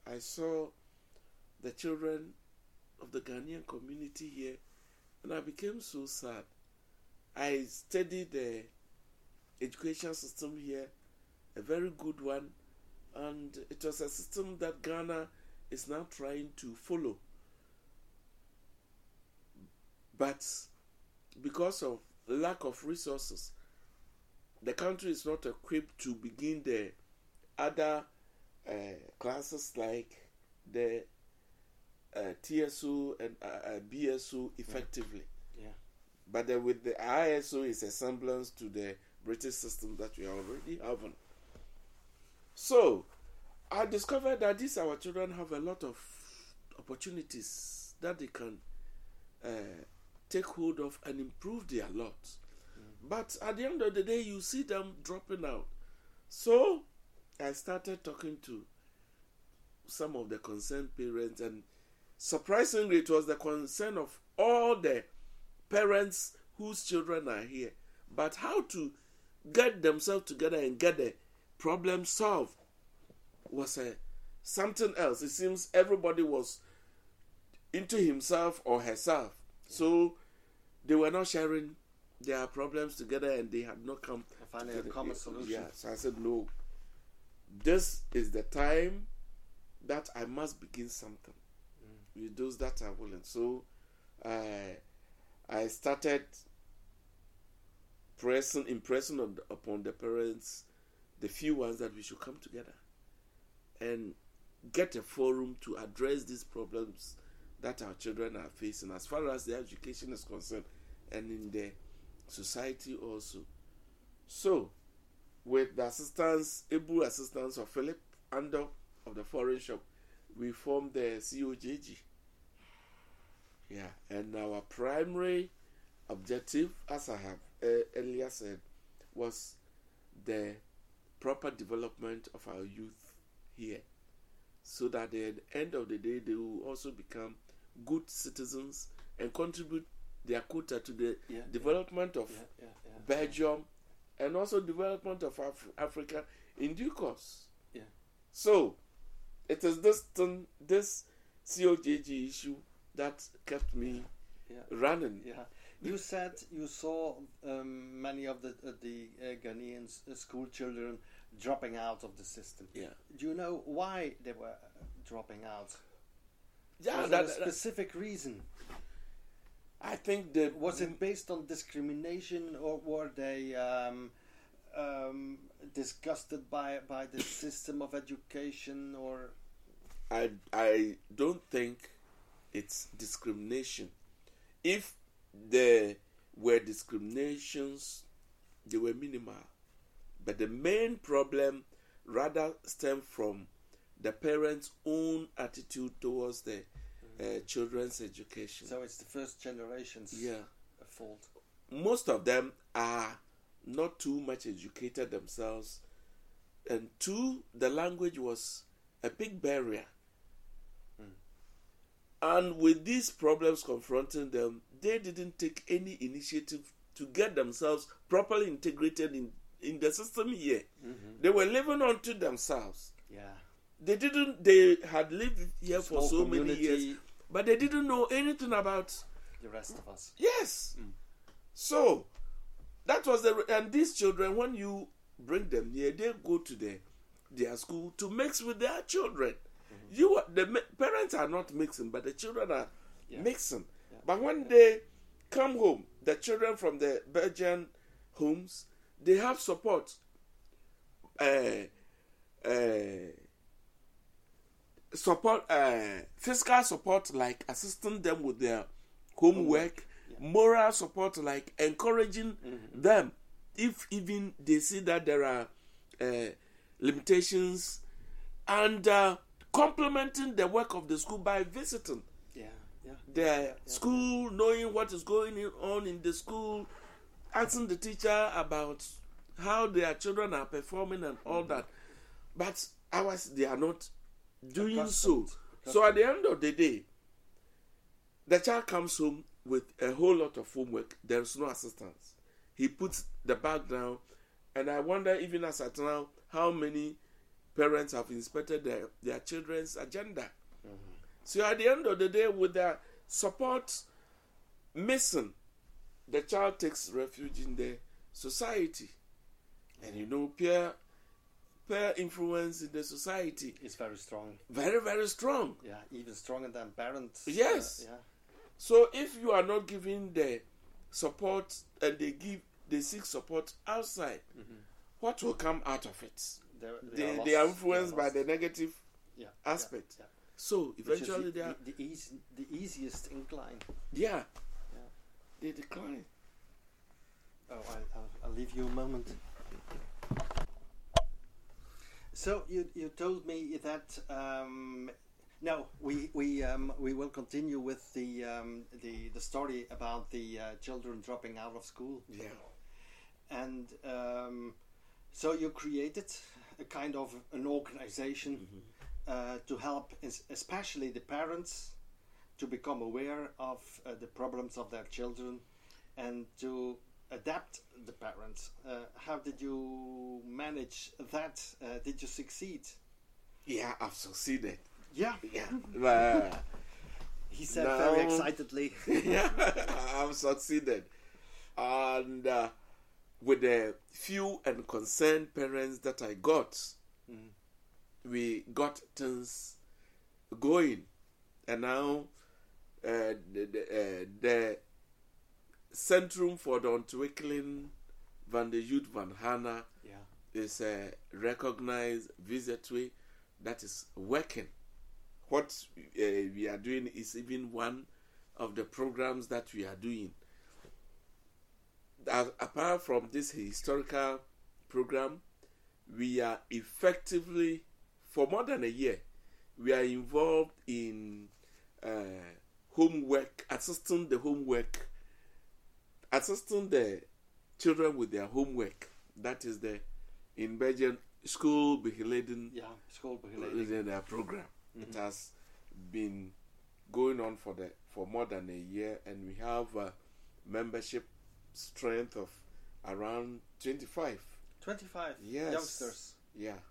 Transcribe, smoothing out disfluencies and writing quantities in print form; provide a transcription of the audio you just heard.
I saw the children of the Ghanaian community here, and I became so sad. I studied the education system here, a very good one, and it was a system that Ghana is now trying to follow. But because of lack of resources, the country is not equipped to begin the other classes like the TSO and BSO effectively. Yeah. But with the ISO is a semblance to the British system that we are already having. So I discovered that these our children have a lot of opportunities that they can take hold of and improve their lot. But at the end of the day, you see them dropping out. So I started talking to some of the concerned parents, and surprisingly, it was the concern of all the parents whose children are here. But how to get themselves together and get the problem solved was something else. It seems everybody was into himself or herself. So they were not sharing their problems together, and they had not come finding a common solution. Yeah, so I said, no, this is the time that I must begin something with those that are willing. So I started impressing upon the parents, the few ones, that we should come together and get a forum to address these problems that our children are facing as far as their education is concerned, and in the society also. So, with the able assistance of Philip Ando of the Foreign Shop, we formed the COJG. Yeah, and our primary objective, as I have earlier said, was the proper development of our youth here, so that at the end of the day, they will also become good citizens and contribute their quota to the development of Belgium and also development of Africa in due course. Yeah. So, it is this COJG issue that kept me running. Yeah. You said you saw many of the Ghanaian school children dropping out of the system. Yeah. Do you know why they were dropping out? Yeah, was there a specific reason? I think was it based on discrimination, or were they disgusted by the system of education? Or I don't think it's discrimination. If there were discriminations, they were minimal. But the main problem rather stemmed from the parents' own attitude towards the children's education. So it's the first generation's fault. Most of them are not too much educated themselves, and two, the language was a big barrier. And with these problems confronting them, they didn't take any initiative to get themselves properly integrated in the system here. They were living onto themselves. Yeah. They had lived here for so community. many years, but they didn't know anything about the rest of us. Yes. So that was and these children, when you bring them here, they go to their school to mix with their children. The parents are not mixing, but the children are mixing. Yeah. But when they come home, the children from the Belgian homes, they have support. Physical support, like assisting them with their homework, moral support, like encouraging them if even they see that there are limitations, and complementing the work of the school by visiting the school, knowing what is going on in the school, asking the teacher about how their children are performing and all that. But they are not doing so. So at the end of the day, the child comes home with a whole lot of homework. There is no assistance. He puts the bag down, and I wonder, even as at now, how many parents have inspected their children's agenda. So at the end of the day, with their support missing, the child takes refuge in the society. And you know, peer influence in the society is very strong. Very, very strong. Yeah, even stronger than parents. Yes. Yeah. So if you are not giving the support and they seek support outside, what will come out of it? They are influenced by the negative aspect. Yeah. So eventually they are the easiest incline. Yeah. They decline. Oh, I'll leave you a moment. So you told me that no, we will continue with the story about the children dropping out of school. Yeah. And so you created a kind of an organization to help, especially the parents, to become aware of the problems of their children and to adapt the parents. How did you manage that? Did you succeed? Yeah, I've succeeded. Yeah. Yeah. He said very excitedly. Yeah, I've succeeded. And with the few and concerned parents that I got, we got things going. And now the Centrum for the Ontwikkeling van de Youth van Ghana is a recognized visitway that is working. What we are doing is even one of the programs that we are doing. Apart from this historical program, we are effectively, for more than a year, we are involved in homework, assisting the children with their homework. That is in Belgium, School Begeleiden. Yeah, School Begeleiden program. It has been going on for more than a year, and we have a membership strength of around 25. 25 yes. youngsters. Yeah.